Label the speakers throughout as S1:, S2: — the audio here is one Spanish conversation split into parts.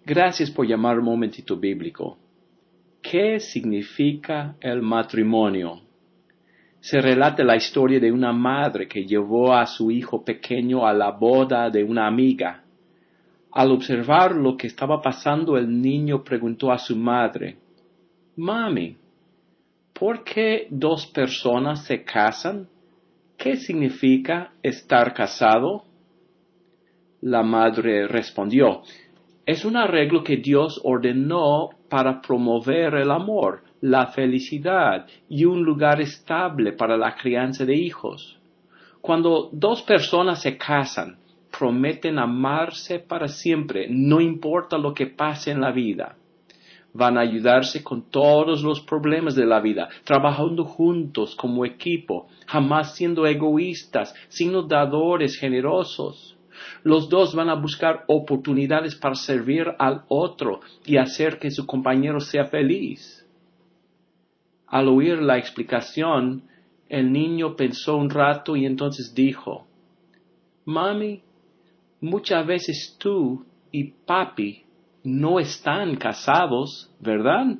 S1: Gracias por llamar un momentito bíblico. ¿Qué significa el matrimonio? Se relata la historia de una madre que llevó a su hijo pequeño a la boda de una amiga. Al observar lo que estaba pasando, el niño preguntó a su madre: «Mami, ¿por qué dos personas se casan? ¿Qué significa estar casado?» La madre respondió: «Es un arreglo que Dios ordenó para promover el amor, la felicidad y un lugar estable para la crianza de hijos. Cuando dos personas se casan, prometen amarse para siempre, no importa lo que pase en la vida. Van a ayudarse con todos los problemas de la vida, trabajando juntos como equipo, jamás siendo egoístas, sino dadores generosos. Los dos van a buscar oportunidades para servir al otro y hacer que su compañero sea feliz». Al oír la explicación, el niño pensó un rato y entonces dijo: «Mami, muchas veces tú y papi no están casados, ¿verdad?»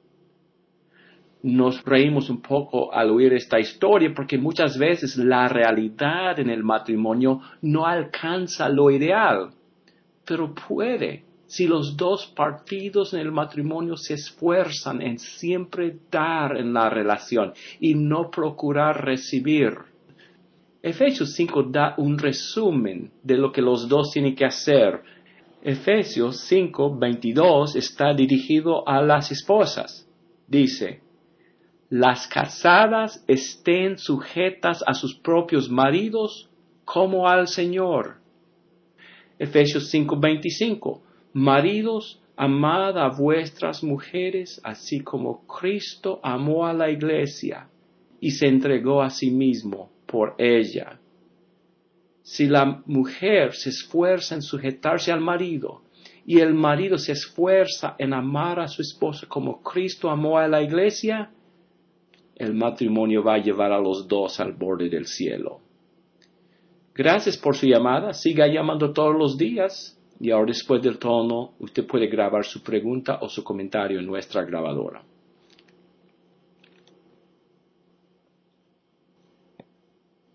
S1: Nos reímos un poco al oír esta historia porque muchas veces la realidad en el matrimonio no alcanza lo ideal, pero puede si los dos partidos en el matrimonio se esfuerzan en siempre dar en la relación y no procurar recibir. Efesios 5 da un resumen de lo que los dos tienen que hacer. Efesios 5:22 está dirigido a las esposas. Dice: «Las casadas estén sujetas a sus propios maridos como al Señor». Efesios 5:25: «Maridos, amad a vuestras mujeres, así como Cristo amó a la iglesia y se entregó a sí mismo por ella». Si la mujer se esfuerza en sujetarse al marido y el marido se esfuerza en amar a su esposa como Cristo amó a la iglesia, el matrimonio va a llevar a los dos al borde del cielo. Gracias por su llamada. Siga llamando todos los días. Y ahora, después del tono, usted puede grabar su pregunta o su comentario en nuestra grabadora.